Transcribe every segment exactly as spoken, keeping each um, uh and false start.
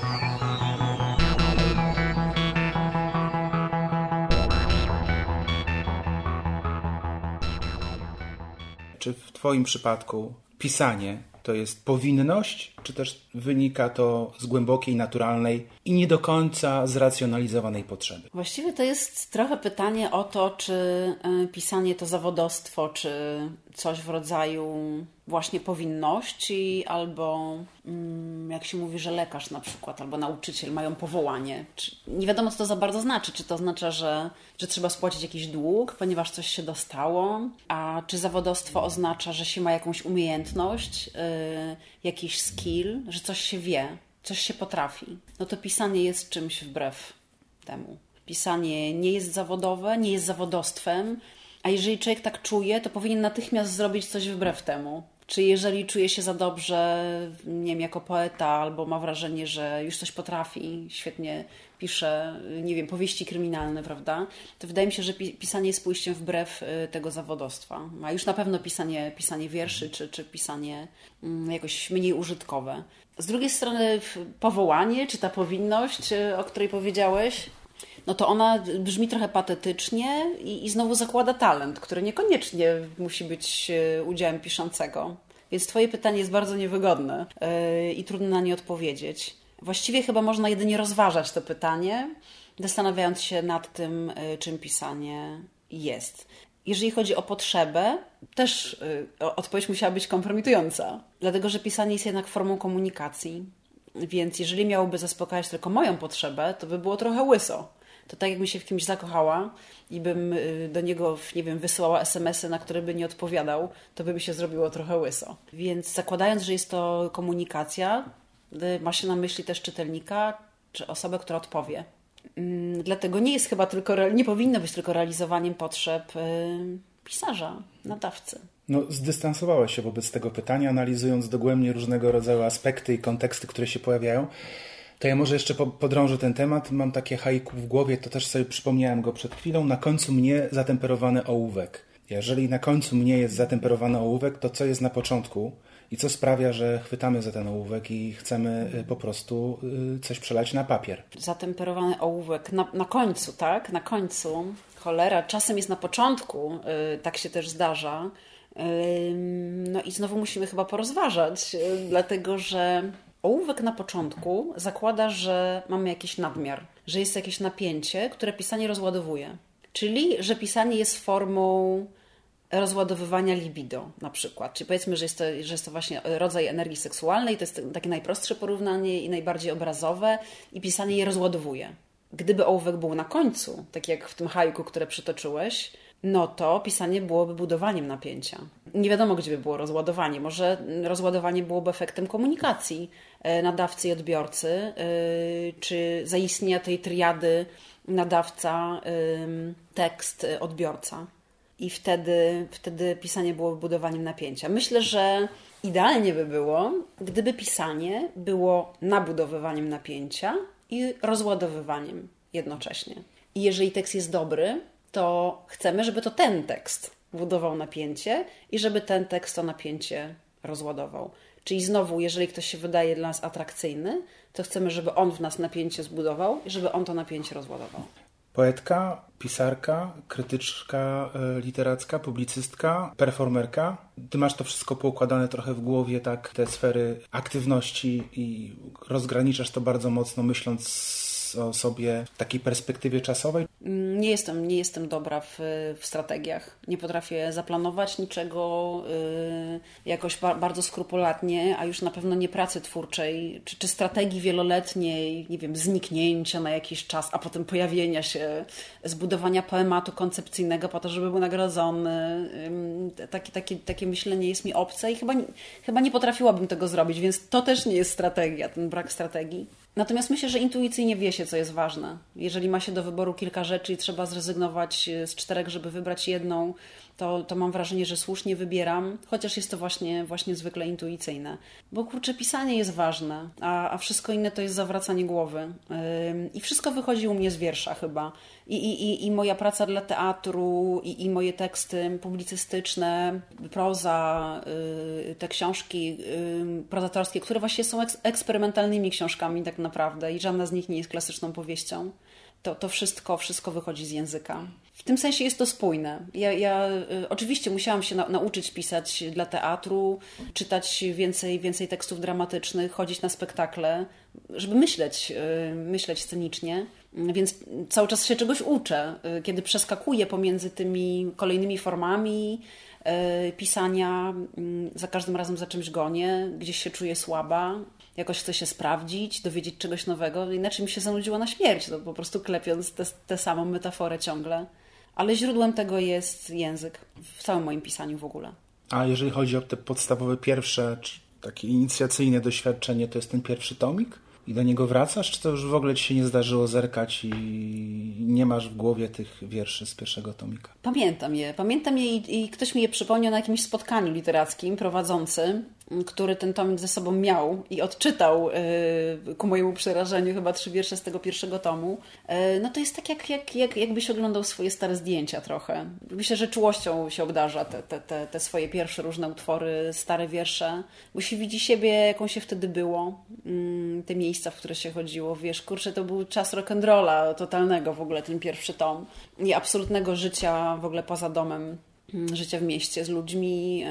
Czy w Twoim przypadku pisanie to jest powinność, czy też wynika to z głębokiej, naturalnej i nie do końca zracjonalizowanej potrzeby? Właściwie to jest trochę pytanie o to, czy pisanie to zawodostwo, czy coś w rodzaju właśnie powinności, albo jak się mówi, że lekarz na przykład, albo nauczyciel mają powołanie. Nie wiadomo, co to za bardzo znaczy. Czy to oznacza, że, że trzeba spłacić jakiś dług, ponieważ coś się dostało, a czy zawodostwo oznacza, że się ma jakąś umiejętność, yy, jakiś skill, że coś się wie, coś się potrafi. No to pisanie jest czymś wbrew temu. Pisanie nie jest zawodowe, nie jest zawodostwem, a jeżeli człowiek tak czuje, to powinien natychmiast zrobić coś wbrew temu. Czy jeżeli czuje się za dobrze, nie wiem, jako poeta, albo ma wrażenie, że już coś potrafi, świetnie pisze, nie wiem, powieści kryminalne, prawda? To wydaje mi się, że pisanie jest pójściem wbrew tego zawodostwa. A już na pewno pisanie, pisanie wierszy, czy, czy pisanie jakoś mniej użytkowe. Z drugiej strony powołanie, czy ta powinność, o której powiedziałeś, no to ona brzmi trochę patetycznie i, i znowu zakłada talent, który niekoniecznie musi być udziałem piszącego. Więc Twoje pytanie jest bardzo niewygodne yy, i trudno na nie odpowiedzieć. Właściwie chyba można jedynie rozważać to pytanie, zastanawiając się nad tym, yy, czym pisanie jest. Jeżeli chodzi o potrzebę, też yy, odpowiedź musiała być kompromitująca, dlatego że pisanie jest jednak formą komunikacji. Więc jeżeli miałoby zaspokajać tylko moją potrzebę, to by było trochę łyso. To tak jakbym się w kimś zakochała i bym do niego, nie wiem, wysyłała es em esy, na które by nie odpowiadał, to by mi się zrobiło trochę łyso. Więc zakładając, że jest to komunikacja, ma się na myśli też czytelnika, czy osobę, która odpowie. Dlatego nie jest chyba tylko, nie powinno być tylko realizowaniem potrzeb pisarza, nadawcy. No, zdystansowałeś się wobec tego pytania, analizując dogłębnie różnego rodzaju aspekty i konteksty, które się pojawiają. To ja może jeszcze podrążę ten temat. Mam takie haiku w głowie, to też sobie przypomniałem go przed chwilą. Na końcu mnie zatemperowany ołówek. Jeżeli na końcu mnie jest zatemperowany ołówek, to co jest na początku i co sprawia, że chwytamy za ten ołówek i chcemy po prostu coś przelać na papier. Zatemperowany ołówek na, na końcu, tak? Na końcu. Cholera, czasem jest na początku. Yy, tak się też zdarza. Yy, no i znowu musimy chyba porozważać, yy, dlatego że ołówek na początku zakłada, że mamy jakiś nadmiar, że jest jakieś napięcie, które pisanie rozładowuje. Czyli, że pisanie jest formą rozładowywania libido na przykład. Czyli powiedzmy, że jest to, że jest to właśnie rodzaj energii seksualnej, to jest takie najprostsze porównanie i najbardziej obrazowe i pisanie je rozładowuje. Gdyby ołówek był na końcu, tak jak w tym haiku, które przytoczyłeś, no to pisanie byłoby budowaniem napięcia. Nie wiadomo, gdzie by było rozładowanie. Może rozładowanie byłoby efektem komunikacji nadawcy i odbiorcy, czy zaistnienia tej triady nadawca, tekst, odbiorca. I wtedy, wtedy pisanie byłoby budowaniem napięcia. Myślę, że idealnie by było, gdyby pisanie było nabudowywaniem napięcia i rozładowywaniem jednocześnie. I jeżeli tekst jest dobry, to chcemy, żeby to ten tekst budował napięcie i żeby ten tekst to napięcie rozładował. Czyli znowu, jeżeli ktoś się wydaje dla nas atrakcyjny, to chcemy, żeby on w nas napięcie zbudował i żeby on to napięcie rozładował. Poetka, pisarka, krytyczka literacka, publicystka, performerka. Ty masz to wszystko poukładane trochę w głowie, tak, te sfery aktywności i rozgraniczasz to bardzo mocno, myśląc o sobie w takiej perspektywie czasowej? Nie jestem, nie jestem dobra w, w strategiach. Nie potrafię zaplanować niczego yy, jakoś ba- bardzo skrupulatnie, a już na pewno nie pracy twórczej, czy, czy strategii wieloletniej, nie wiem, zniknięcia na jakiś czas, a potem pojawienia się, zbudowania poematu koncepcyjnego po to, żeby był nagrodzony. Yy, takie, takie, takie myślenie jest mi obce i chyba, chyba nie potrafiłabym tego zrobić, więc to też nie jest strategia, ten brak strategii. Natomiast myślę, że intuicyjnie wie się, co jest ważne. Jeżeli ma się do wyboru kilka rzeczy i trzeba zrezygnować z czterech, żeby wybrać jedną, to, to mam wrażenie, że słusznie wybieram, chociaż jest to właśnie, właśnie zwykle intuicyjne. Bo kurczę, pisanie jest ważne, a, a wszystko inne to jest zawracanie głowy. Yy, I wszystko wychodzi u mnie z wiersza chyba. I, i, i moja praca dla teatru, i, i moje teksty publicystyczne, proza, yy, te książki yy, prozatorskie, które właśnie są eks- eksperymentalnymi książkami tak naprawdę i żadna z nich nie jest klasyczną powieścią. To, to wszystko, wszystko wychodzi z języka. W tym sensie jest to spójne. Ja, ja y, oczywiście musiałam się na, nauczyć pisać dla teatru, czytać więcej, więcej tekstów dramatycznych, chodzić na spektakle, żeby myśleć, y, myśleć scenicznie. Więc cały czas się czegoś uczę, y, kiedy przeskakuję pomiędzy tymi kolejnymi formami y, pisania, y, za każdym razem za czymś gonię, gdzieś się czuję słaba. Jakoś chcę się sprawdzić, dowiedzieć czegoś nowego, inaczej mi się zanudziło na śmierć, to po prostu klepiąc tę samą metaforę ciągle. Ale źródłem tego jest język, w całym moim pisaniu w ogóle. A jeżeli chodzi o te podstawowe pierwsze, czy takie inicjacyjne doświadczenie, to jest ten pierwszy tomik? I do niego wracasz? Czy to już w ogóle ci się nie zdarzyło zerkać i nie masz w głowie tych wierszy z pierwszego tomika? Pamiętam je. Pamiętam je i, i ktoś mi je przypomniał na jakimś spotkaniu literackim prowadzący, który ten tomik ze sobą miał i odczytał yy, ku mojemu przerażeniu chyba trzy wiersze z tego pierwszego tomu. Yy, no to jest tak, jak, jak, jak, jakbyś oglądał swoje stare zdjęcia trochę. Myślę, że czułością się obdarza te, te, te, te swoje pierwsze różne utwory, stare wiersze, bo się widzi siebie, jaką się wtedy było, yy, te miejsca, w które się chodziło. Wiesz, kurczę, to był czas rock'n'rolla totalnego w ogóle, ten pierwszy tom i absolutnego życia w ogóle poza domem. Życia w mieście z ludźmi,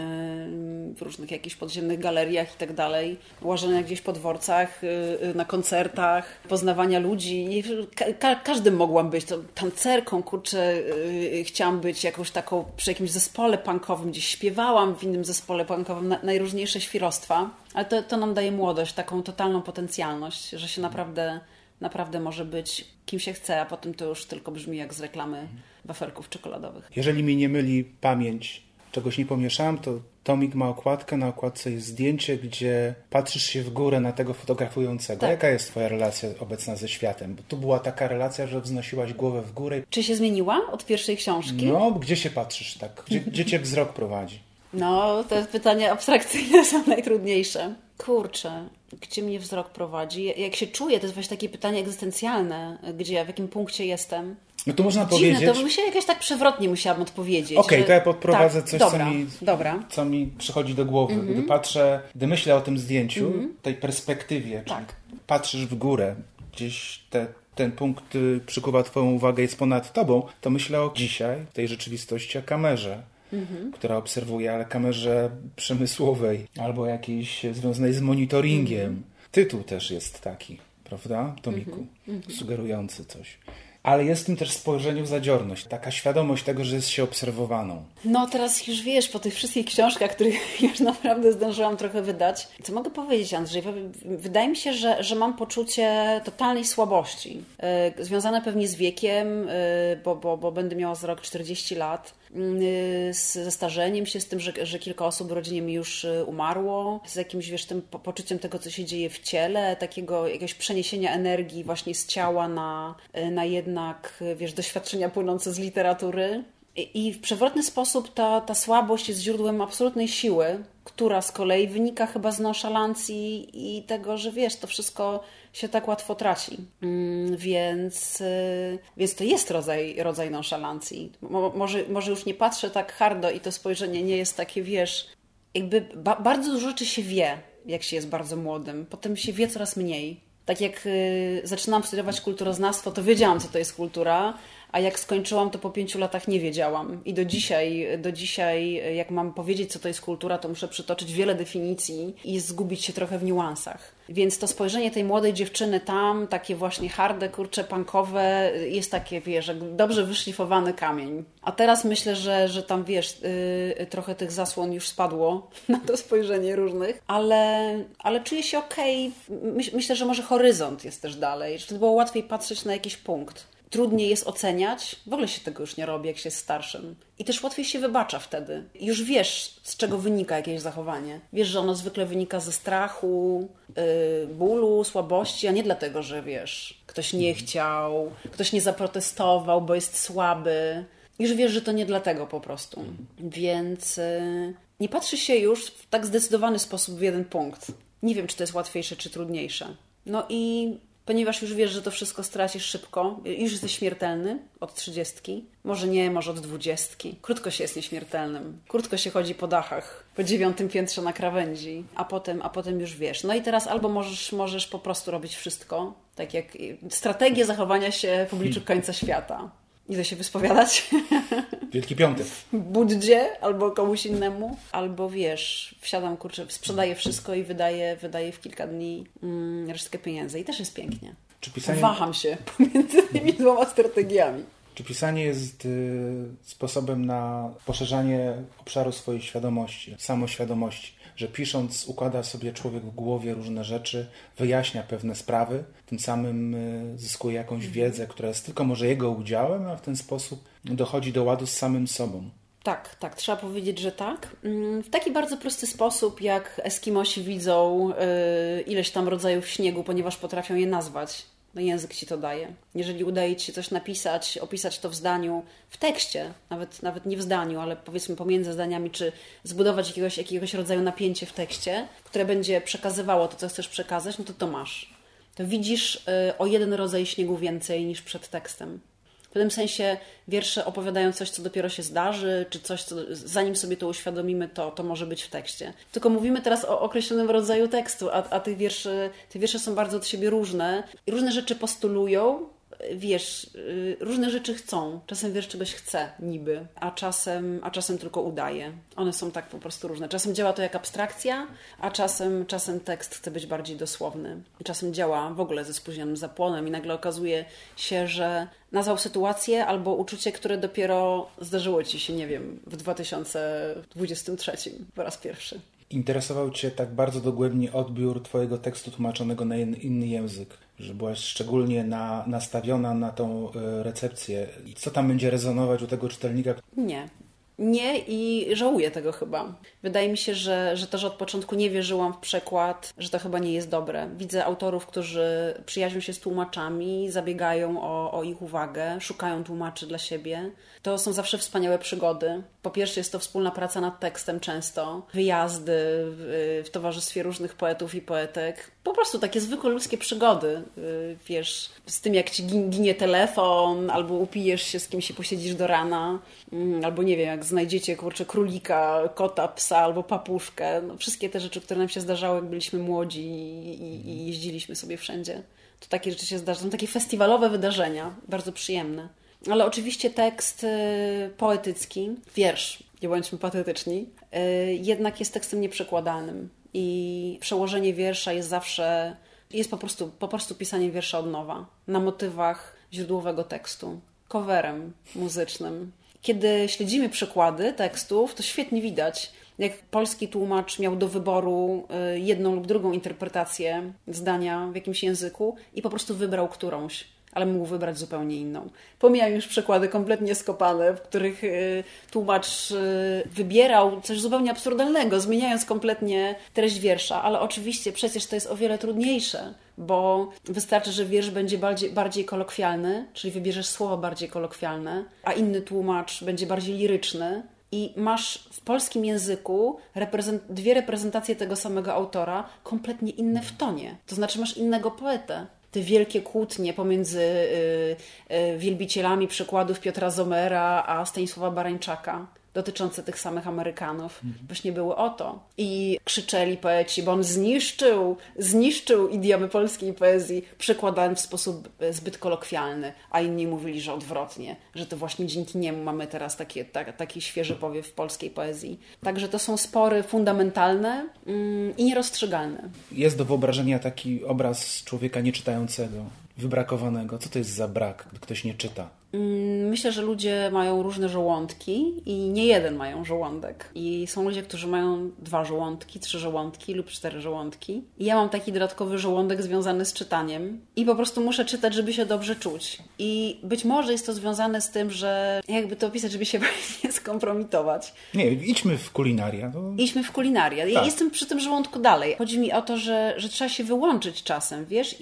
w różnych jakichś podziemnych galeriach i tak dalej, łażenia gdzieś po dworcach, na koncertach, poznawania ludzi. Ka- każdym mogłam być, to tancerką, kurczę, chciałam być jakąś taką, przy jakimś zespole punkowym, gdzieś śpiewałam w innym zespole punkowym, na, najróżniejsze świrostwa, ale to, to nam daje młodość, taką totalną potencjalność, że się naprawdę, naprawdę może być kim się chce, a potem to już tylko brzmi jak z reklamy wafelków czekoladowych. Jeżeli mi nie myli pamięć, czegoś nie pomieszałem, to tomik ma okładkę, na okładce jest zdjęcie, gdzie patrzysz się w górę na tego fotografującego. Tak. Jaka jest twoja relacja obecna ze światem? Bo tu była taka relacja, że wznosiłaś głowę w górę. Czy się zmieniła od pierwszej książki? No, gdzie się patrzysz tak? Gdzie, gdzie cię wzrok prowadzi? No, te pytania abstrakcyjne są najtrudniejsze. Kurczę, gdzie mnie wzrok prowadzi? Jak się czuję, to jest właśnie takie pytanie egzystencjalne, gdzie, w jakim punkcie jestem. No to można Dziwne, powiedzieć... to bym się jakoś tak przewrotnie musiałam odpowiedzieć. Okej, że... to ja podprowadzę tak, coś, dobra, co, mi, dobra. co mi przychodzi do głowy. Mm-hmm. Gdy patrzę, gdy myślę o tym zdjęciu, mm-hmm. tej perspektywie, tak. czyli patrzysz w górę, gdzieś te, ten punkt y, przykuwa twoją uwagę, jest ponad tobą, to myślę o dzisiaj, tej rzeczywistości, o kamerze, mm-hmm. która obserwuje, ale kamerze przemysłowej albo jakiejś związanej z monitoringiem. Mm-hmm. Tytuł też jest taki, prawda, tomiku, mm-hmm. sugerujący coś. Ale jest w tym też spojrzeniu w zadziorność, taka świadomość tego, że jest się obserwowaną. No teraz już wiesz, po tych wszystkich książkach, których już naprawdę zdążyłam trochę wydać, co mogę powiedzieć, Andrzej? Wydaje mi się, że, że mam poczucie totalnej słabości, yy, związane pewnie z wiekiem, yy, bo, bo, bo będę miała za rok czterdzieści lat, yy, z, ze starzeniem się, z tym, że, że kilka osób w rodzinie mi już umarło, z jakimś, wiesz, tym po, poczuciem tego, co się dzieje w ciele, takiego jakiegoś przeniesienia energii właśnie z ciała na, na jedno jednak, wiesz, doświadczenia płynące z literatury. I, i w przewrotny sposób ta, ta słabość jest źródłem absolutnej siły, która z kolei wynika chyba z nonszalancji i tego, że wiesz, to wszystko się tak łatwo traci. Mm, więc, y, więc to jest rodzaj, rodzaj nonszalancji. Mo, może, może już nie patrzę tak hardo i to spojrzenie nie jest takie, wiesz, jakby ba, bardzo dużo rzeczy się wie, jak się jest bardzo młodym. Potem się wie coraz mniej. Tak jak y, zaczynałam studiować kulturoznawstwo, to wiedziałam, co to jest kultura, a jak skończyłam, to po pięciu latach nie wiedziałam. I do dzisiaj, do dzisiaj, jak mam powiedzieć, co to jest kultura, to muszę przytoczyć wiele definicji i zgubić się trochę w niuansach. Więc to spojrzenie tej młodej dziewczyny tam, takie właśnie harde, kurcze, punkowe, jest takie, wiesz, jak dobrze wyszlifowany kamień. A teraz myślę, że, że tam, wiesz, yy, trochę tych zasłon już spadło na to spojrzenie różnych, ale, ale czuję się okej. My, myślę, że może horyzont jest też dalej, żeby było łatwiej patrzeć na jakiś punkt. Trudniej jest oceniać, w ogóle się tego już nie robi, jak się jest starszym. I też łatwiej się wybacza wtedy. Już wiesz, z czego wynika jakieś zachowanie. Wiesz, że ono zwykle wynika ze strachu, yy, bólu, słabości, a nie dlatego, że wiesz, ktoś nie chciał, ktoś nie zaprotestował, bo jest słaby. Już wiesz, że to nie dlatego po prostu. Mhm. Więc yy, nie patrzy się już w tak zdecydowany sposób w jeden punkt. Nie wiem, czy to jest łatwiejsze, czy trudniejsze. No i ponieważ już wiesz, że to wszystko stracisz szybko, już jesteś śmiertelny od trzydziestki, może nie, może od dwudziestki. Krótko się jest nieśmiertelnym. Krótko się chodzi po dachach, po dziewiątym piętrze na krawędzi, a potem, a potem już wiesz. No i teraz albo możesz, możesz po prostu robić wszystko, tak jak strategię zachowania się w obliczu końca świata. Nie da się wyspowiadać. Wielki Piątek. Buddzie albo komuś innemu. Albo wiesz, wsiadam, kurczę, sprzedaję wszystko i wydaję, wydaję w kilka dni mm, resztkę pieniędzy. I też jest pięknie. Czy pisanie... Waham się pomiędzy tymi dwoma strategiami. Czy pisanie jest y, sposobem na poszerzanie obszaru swojej świadomości, samoświadomości? Że pisząc układa sobie człowiek w głowie różne rzeczy, wyjaśnia pewne sprawy, tym samym y, zyskuje jakąś wiedzę, która jest tylko może jego udziałem, a w ten sposób dochodzi do ładu z samym sobą. Tak, tak, trzeba powiedzieć, że tak. W taki bardzo prosty sposób, jak Eskimosi widzą y, ileś tam rodzajów śniegu, ponieważ potrafią je nazwać. No język ci to daje. Jeżeli udaje ci się coś napisać, opisać to w zdaniu, w tekście, nawet, nawet nie w zdaniu, ale powiedzmy pomiędzy zdaniami, czy zbudować jakiegoś, jakiegoś rodzaju napięcie w tekście, które będzie przekazywało to, co chcesz przekazać, no to to masz. To widzisz y, o jeden rodzaj śniegu więcej niż przed tekstem. W tym sensie wiersze opowiadają coś, co dopiero się zdarzy, czy coś, co zanim sobie to uświadomimy, to, to może być w tekście. Tylko mówimy teraz o określonym rodzaju tekstu, a, a tych wierszy, te wiersze są bardzo od siebie różne. I różne rzeczy postulują, wiesz, różne rzeczy chcą. Czasem wiersz czegoś chce, niby, a czasem, a czasem tylko udaje. One są tak po prostu różne. Czasem działa to jak abstrakcja, a czasem, czasem tekst chce być bardziej dosłowny. Czasem działa w ogóle ze spóźnionym zapłonem i nagle okazuje się, że nazwał sytuację albo uczucie, które dopiero zdarzyło ci się, nie wiem, w dwa tysiące dwudziestym trzecim po raz pierwszy. Interesował cię tak bardzo dogłębnie odbiór twojego tekstu tłumaczonego na inny język, że byłaś szczególnie na, nastawiona na tą recepcję. I co tam będzie rezonować u tego czytelnika? Nie. Nie i żałuję tego chyba. Wydaje mi się, że, że to, że od początku nie wierzyłam w przekład, że to chyba nie jest dobre. Widzę autorów, którzy przyjaźnią się z tłumaczami, zabiegają o, o ich uwagę, szukają tłumaczy dla siebie. To są zawsze wspaniałe przygody. Po pierwsze jest to wspólna praca nad tekstem często, wyjazdy w, w towarzystwie różnych poetów i poetek. Po prostu takie zwykłe ludzkie przygody. Wiesz, z tym jak ci ginie telefon, albo upijesz się z kimś i posiedzisz do rana, albo nie wiem, jak znajdziecie kurczę królika, kota, psa albo papuszkę. No, wszystkie te rzeczy, które nam się zdarzały, jak byliśmy młodzi i, i, i jeździliśmy sobie wszędzie. To takie rzeczy się zdarzają. Takie festiwalowe wydarzenia, bardzo przyjemne. Ale oczywiście tekst y, poetycki, wiersz, nie bądźmy patetyczni, y, jednak jest tekstem nieprzekładalnym. I przełożenie wiersza jest zawsze, jest po prostu, po prostu pisanie wiersza od nowa, na motywach źródłowego tekstu, coverem muzycznym. Kiedy śledzimy przykłady tekstów, to świetnie widać, jak polski tłumacz miał do wyboru jedną lub drugą interpretację zdania w jakimś języku i po prostu wybrał którąś, ale mógł wybrać zupełnie inną. Pomijam już przykłady kompletnie skopane, w których tłumacz wybierał coś zupełnie absurdalnego, zmieniając kompletnie treść wiersza, ale oczywiście przecież to jest o wiele trudniejsze, bo wystarczy, że wiersz będzie bardziej, bardziej kolokwialny, czyli wybierzesz słowa bardziej kolokwialne, a inny tłumacz będzie bardziej liryczny i masz w polskim języku reprezent- dwie reprezentacje tego samego autora, kompletnie inne w tonie. To znaczy masz innego poetę. Te wielkie kłótnie pomiędzy y, y, wielbicielami przykładów Piotra Zomera a Stanisława Barańczaka dotyczące tych samych Amerykanów. Mhm. Właśnie były o to. I krzyczeli poeci, bo on zniszczył, zniszczył idiomy polskiej poezji, przekładając w sposób zbyt kolokwialny, a inni mówili, że odwrotnie, że to właśnie dzięki niemu mamy teraz takie, tak, taki świeży powiew w polskiej poezji. Także to są spory fundamentalne mm, i nierozstrzygalne. Jest do wyobrażenia taki obraz człowieka nieczytającego, wybrakowanego. Co to jest za brak, gdy ktoś nie czyta? Myślę, że ludzie mają różne żołądki i nie jeden mają żołądek. I są ludzie, którzy mają dwa żołądki, trzy żołądki lub cztery żołądki. I ja mam taki dodatkowy żołądek związany z czytaniem i po prostu muszę czytać, żeby się dobrze czuć. I być może jest to związane z tym, że jakby to opisać, żeby się nie skompromitować. Nie, idźmy w kulinaria. To... Idźmy w kulinaria. Ja tak. Jestem przy tym żołądku dalej. Chodzi mi o to, że, że trzeba się wyłączyć czasem, wiesz, i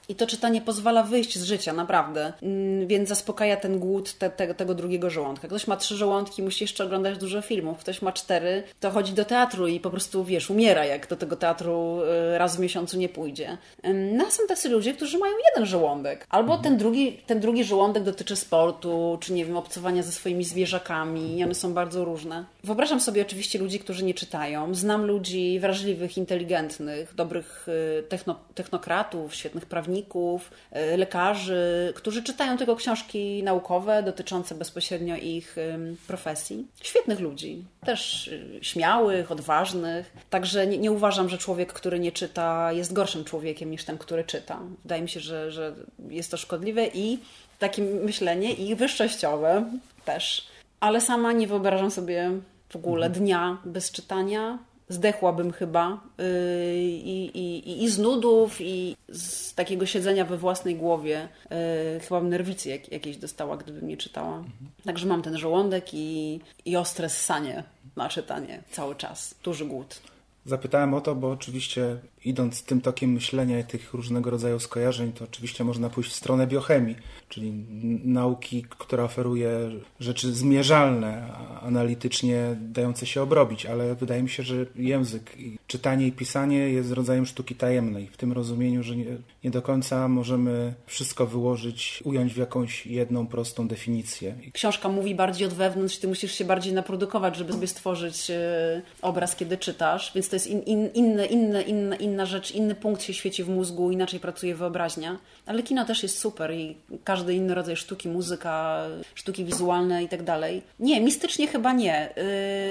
I to czytanie pozwala wyjść z życia, naprawdę. Więc zaspokaja ten głód te, te, tego drugiego żołądka. Ktoś ma trzy żołądki, musi jeszcze oglądać dużo filmów. Ktoś ma cztery, to chodzi do teatru i po prostu, wiesz, umiera, jak do tego teatru raz w miesiącu nie pójdzie. No a są tacy ludzie, którzy mają jeden żołądek. Albo mhm. ten, drugi, ten drugi żołądek dotyczy sportu, czy nie wiem, obcowania ze swoimi zwierzakami. I one są bardzo różne. Wyobrażam sobie oczywiście ludzi, którzy nie czytają. Znam ludzi wrażliwych, inteligentnych, dobrych techno, technokratów, świetnych prawników, lekarzy, którzy czytają tylko książki naukowe dotyczące bezpośrednio ich profesji. Świetnych ludzi. Też śmiałych, odważnych. Także nie, nie uważam, że człowiek, który nie czyta, jest gorszym człowiekiem niż ten, który czyta. Wydaje mi się, że, że jest to szkodliwe i takie myślenie i wyższościowe też. Ale sama nie wyobrażam sobie w ogóle dnia bez czytania. Zdechłabym chyba yy, i, i, i z nudów, i z takiego siedzenia we własnej głowie. Yy, chyba bym nerwicy jak, jakieś dostała, gdybym nie czytała. Mhm. Także mam ten żołądek i, i ostre ssanie na czytanie cały czas. Duży głód. Zapytałem o to, bo oczywiście idąc tym tokiem myślenia i tych różnego rodzaju skojarzeń, to oczywiście można pójść w stronę biochemii, czyli nauki, która oferuje rzeczy zmierzalne, analitycznie dające się obrobić, ale wydaje mi się, że język, czytanie i pisanie jest rodzajem sztuki tajemnej, w tym rozumieniu, że nie, nie do końca możemy wszystko wyłożyć, ująć w jakąś jedną prostą definicję. Książka mówi bardziej od wewnątrz, ty musisz się bardziej naprodukować, żeby sobie stworzyć obraz, kiedy czytasz, więc to jest in, in, inne, inne, inne, inna rzecz, inny punkt się świeci w mózgu, inaczej pracuje wyobraźnia. Ale kino też jest super i każdy inny rodzaj sztuki, muzyka, sztuki wizualne i tak dalej. Nie, mistycznie chyba nie, yy,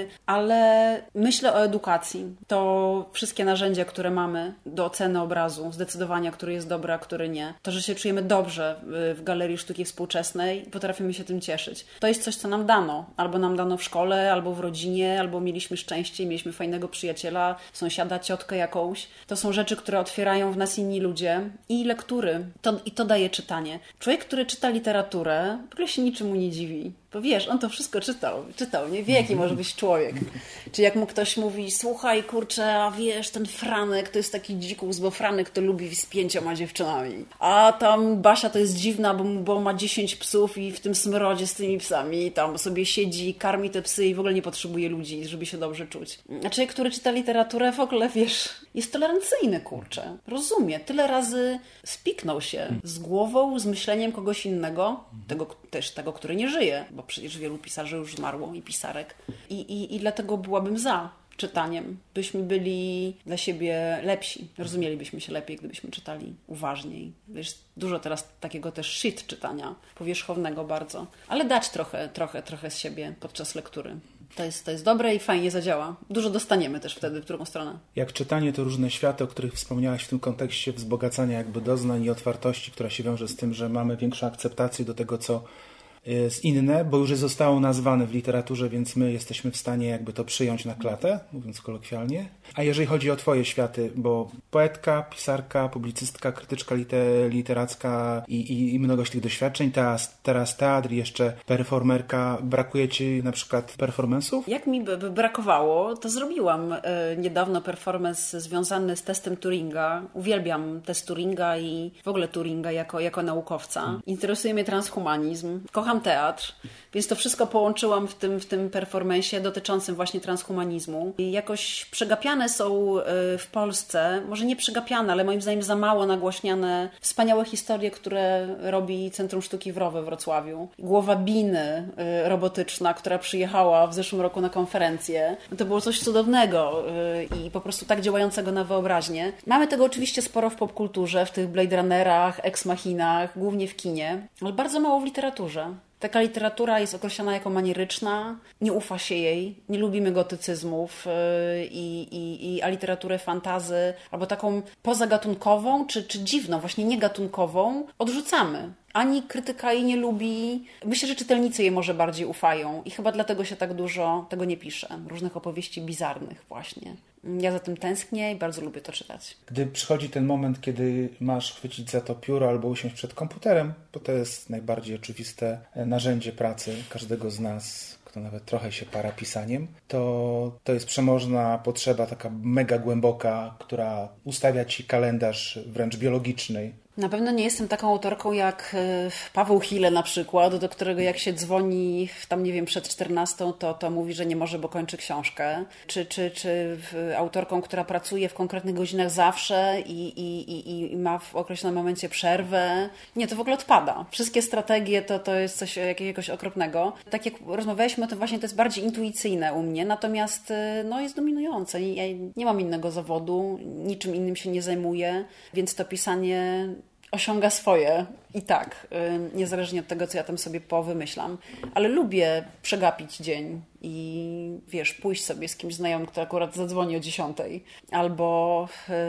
ale myślę o edukacji. To wszystkie narzędzia, które mamy do oceny obrazu, zdecydowania, który jest dobry, a który nie. To, że się czujemy dobrze w Galerii Sztuki Współczesnej, potrafimy się tym cieszyć. To jest coś, co nam dano. Albo nam dano w szkole, albo w rodzinie, albo mieliśmy szczęście, mieliśmy fajnego przyjaciela, sąsiada, ciotkę jakąś. To są rzeczy, które otwierają w nas inni ludzie i lektury. To, I to daje czytanie. Człowiek, który czyta literaturę, w ogóle się niczemu nie dziwi. Bo wiesz, on to wszystko czytał, czytał, nie wie, jaki może być człowiek. Czy jak mu ktoś mówi, słuchaj, kurczę, a wiesz, ten Franek to jest taki dzikus, bo Franek to lubi z pięcioma dziewczynami. A tam Basia to jest dziwna, bo, bo ma dziesięć psów i w tym smrodzie z tymi psami tam sobie siedzi, karmi te psy i w ogóle nie potrzebuje ludzi, żeby się dobrze czuć. A człowiek, który czyta literaturę, w ogóle, wiesz, jest tolerancyjny, kurczę. Rozumie. Tyle razy spiknął się z głową, z myśleniem kogoś innego, tego, też tego, który nie żyje, bo przecież wielu pisarzy już zmarło i pisarek. I, i, i dlatego byłabym za czytaniem. Byśmy byli dla siebie lepsi. Rozumielibyśmy się lepiej, gdybyśmy czytali uważniej. Wiesz, dużo teraz takiego też shit czytania, powierzchownego bardzo. Ale dać trochę, trochę, trochę z siebie podczas lektury. To jest, to jest dobre i fajnie zadziała. Dużo dostaniemy też wtedy w drugą stronę. Jak czytanie, to różne światy, o których wspomniałaś w tym kontekście wzbogacania jakby doznań i otwartości, która się wiąże z tym, że mamy większą akceptację do tego, co jest inne, bo już zostało nazwane w literaturze, więc my jesteśmy w stanie jakby to przyjąć na klatę, mówiąc kolokwialnie. A jeżeli chodzi o twoje światy, bo poetka, pisarka, publicystka, krytyczka liter- literacka i, i, i mnogość tych doświadczeń, teraz, teraz teatr i jeszcze performerka, brakuje ci na przykład performance'ów? Jak mi by, by brakowało, to zrobiłam y, niedawno performance związany z testem Turinga. Uwielbiam test Turinga i w ogóle Turinga jako, jako naukowca. Hmm. Interesuje mnie transhumanizm. Kocham teatr, więc to wszystko połączyłam w tym, w tym performance'ie dotyczącym właśnie transhumanizmu. I jakoś przegapiane są w Polsce, może nie przegapiane, ale moim zdaniem za mało nagłaśniane wspaniałe historie, które robi Centrum Sztuki Wrowe w Wrocławiu. Głowa Biny robotyczna, która przyjechała w zeszłym roku na konferencję. To było coś cudownego i po prostu tak działającego na wyobraźnię. Mamy tego oczywiście sporo w popkulturze, w tych Blade Runnerach, Ex Machinach, głównie w kinie, ale bardzo mało w literaturze. Taka literatura jest określana jako manieryczna, nie ufa się jej, nie lubimy gotycyzmów yy, i, i, a literaturę fantasy albo taką pozagatunkową czy, czy dziwną, właśnie niegatunkową odrzucamy. Ani krytyka jej nie lubi. Myślę, że czytelnicy jej może bardziej ufają i chyba dlatego się tak dużo tego nie pisze. Różnych opowieści bizarnych właśnie. Ja za tym tęsknię i bardzo lubię to czytać. Gdy przychodzi ten moment, kiedy masz chwycić za to pióro albo usiąść przed komputerem, bo to jest najbardziej oczywiste narzędzie pracy każdego z nas, kto nawet trochę się para pisaniem, to, to jest przemożna potrzeba taka mega głęboka, która ustawia ci kalendarz wręcz biologiczny, Na pewno nie jestem taką autorką jak Paweł Hille na przykład, do którego jak się dzwoni tam, nie wiem, przed czternastą, to, to mówi, że nie może, bo kończy książkę. Czy, czy, czy autorką, która pracuje w konkretnych godzinach zawsze i, i, i, i ma w określonym momencie przerwę. Nie, to w ogóle odpada. Wszystkie strategie to, to jest coś jakiegoś okropnego. Tak jak rozmawialiśmy o tym, właśnie to jest bardziej intuicyjne u mnie, natomiast no, jest dominujące. Ja nie mam innego zawodu, niczym innym się nie zajmuję, więc to pisanie osiąga swoje i tak, niezależnie od tego, co ja tam sobie powymyślam. Ale lubię przegapić dzień i wiesz, pójść sobie z kimś znajomym, który akurat zadzwoni o dziesiątej, albo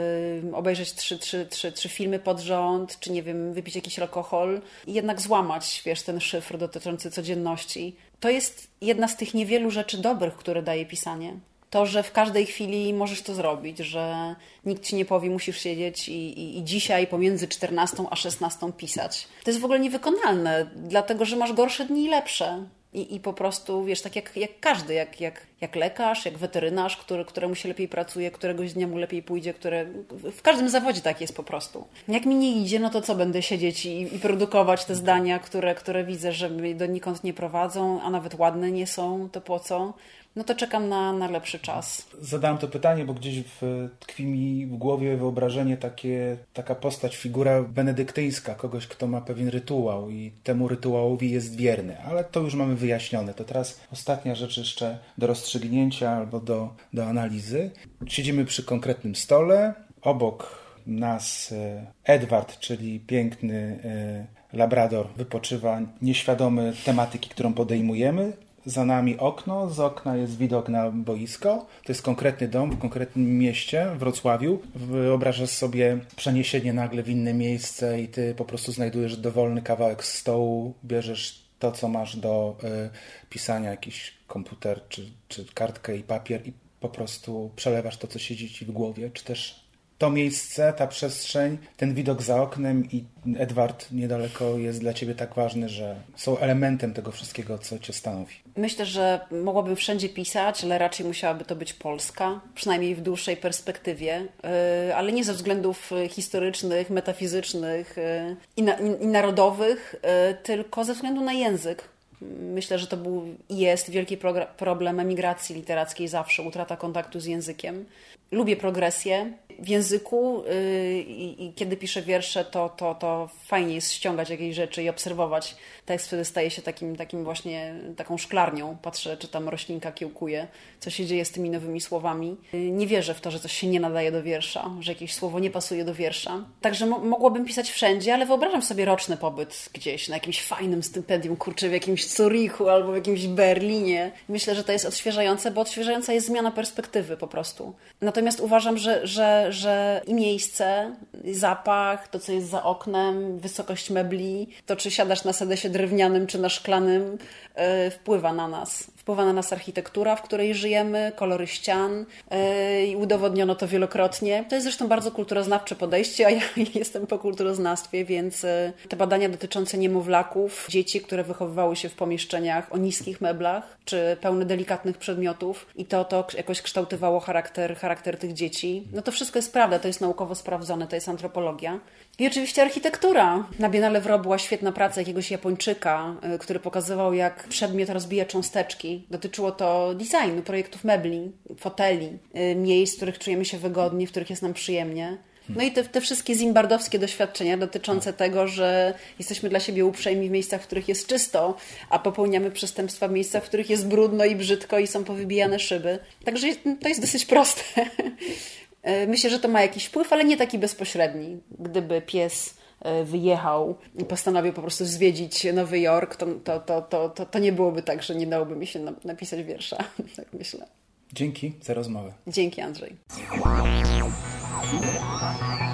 y, obejrzeć trzy, trzy, trzy, trzy filmy pod rząd, czy nie wiem, wypić jakiś alkohol i jednak złamać, wiesz, ten szyfr dotyczący codzienności. To jest jedna z tych niewielu rzeczy dobrych, które daje pisanie. To, że w każdej chwili możesz to zrobić, że nikt ci nie powie, musisz siedzieć i, i, i dzisiaj pomiędzy czternastą a szesnastą pisać. To jest w ogóle niewykonalne, dlatego że masz gorsze dni i lepsze. I, i po prostu, wiesz, tak jak, jak każdy, jak, jak, jak lekarz, jak weterynarz, który, któremu się lepiej pracuje, któregoś dnia mu lepiej pójdzie, które... w każdym zawodzie tak jest po prostu. Jak mi nie idzie, no to co, będę siedzieć i, i produkować te zdania, które, które widzę, że mnie donikąd nie prowadzą, a nawet ładne nie są, to po co? No to czekam na, na lepszy czas. Zadałem to pytanie, bo gdzieś w, tkwi mi w głowie wyobrażenie takie, taka postać, figura benedyktyńska, kogoś, kto ma pewien rytuał i temu rytuałowi jest wierny. Ale to już mamy wyjaśnione. To teraz ostatnia rzecz jeszcze do rozstrzygnięcia albo do, do analizy. Siedzimy przy konkretnym stole. Obok nas Edward, czyli piękny labrador, wypoczywa nieświadomy tematyki, którą podejmujemy. Za nami okno, z okna jest widok na boisko. To jest konkretny dom w konkretnym mieście, w Wrocławiu. Wyobrażasz sobie przeniesienie nagle w inne miejsce i ty po prostu znajdujesz dowolny kawałek stołu, bierzesz to, co masz do y, pisania, jakiś komputer czy, czy kartkę i papier i po prostu przelewasz to, co siedzi ci w głowie, czy też to miejsce, ta przestrzeń, ten widok za oknem i Edward niedaleko jest dla ciebie tak ważny, że są elementem tego wszystkiego, co cię stanowi. Myślę, że mogłabym wszędzie pisać, ale raczej musiałaby to być Polska, przynajmniej w dłuższej perspektywie, ale nie ze względów historycznych, metafizycznych i, na, i narodowych, tylko ze względu na język. Myślę, że to był i jest wielki problem emigracji literackiej zawsze, utrata kontaktu z językiem. Lubię progresję w języku yy, i, i kiedy piszę wiersze, to, to, to fajnie jest ściągać jakieś rzeczy i obserwować. Tekst wtedy staje się takim, takim właśnie taką szklarnią. Patrzę, czy tam roślinka kiełkuje, co się dzieje z tymi nowymi słowami. Yy, nie wierzę w to, że coś się nie nadaje do wiersza, że jakieś słowo nie pasuje do wiersza. Także mo- mogłabym pisać wszędzie, ale wyobrażam sobie roczny pobyt gdzieś na jakimś fajnym stypendium, kurczę, w jakimś Zurichu albo w jakimś Berlinie. Myślę, że to jest odświeżające, bo odświeżająca jest zmiana perspektywy po prostu. Natomiast uważam, że, że, że i miejsce, i zapach, to co jest za oknem, wysokość mebli, to czy siadasz na sedesie drewnianym czy na szklanym, yy, wpływa na nas. Wpływa na nas architektura, w której żyjemy, kolory ścian yy, i udowodniono to wielokrotnie. To jest zresztą bardzo kulturoznawcze podejście, a ja jestem po kulturoznawstwie, więc yy, te badania dotyczące niemowlaków, dzieci, które wychowywały się w pomieszczeniach o niskich meblach, czy pełne delikatnych przedmiotów i to, to jakoś kształtowało charakter, charakter tych dzieci. No to wszystko jest prawda, to jest naukowo sprawdzone, to jest antropologia. I oczywiście architektura. Na Biennale w Ro była świetna praca jakiegoś Japończyka, yy, który pokazywał, jak przedmiot rozbija cząsteczki. Dotyczyło to designu, projektów mebli, foteli, yy, miejsc, w których czujemy się wygodnie, w których jest nam przyjemnie. No i te, te wszystkie zimbardowskie doświadczenia dotyczące tego, że jesteśmy dla siebie uprzejmi w miejscach, w których jest czysto, a popełniamy przestępstwa w miejscach, w których jest brudno i brzydko i są powybijane szyby. Także to jest dosyć proste. Myślę, że to ma jakiś wpływ, ale nie taki bezpośredni. Gdyby pies wyjechał i postanowił po prostu zwiedzić Nowy Jork, to, to, to, to, to, to nie byłoby tak, że nie dałoby mi się napisać wiersza. Tak myślę. Dzięki za rozmowę. Dzięki, Andrzej.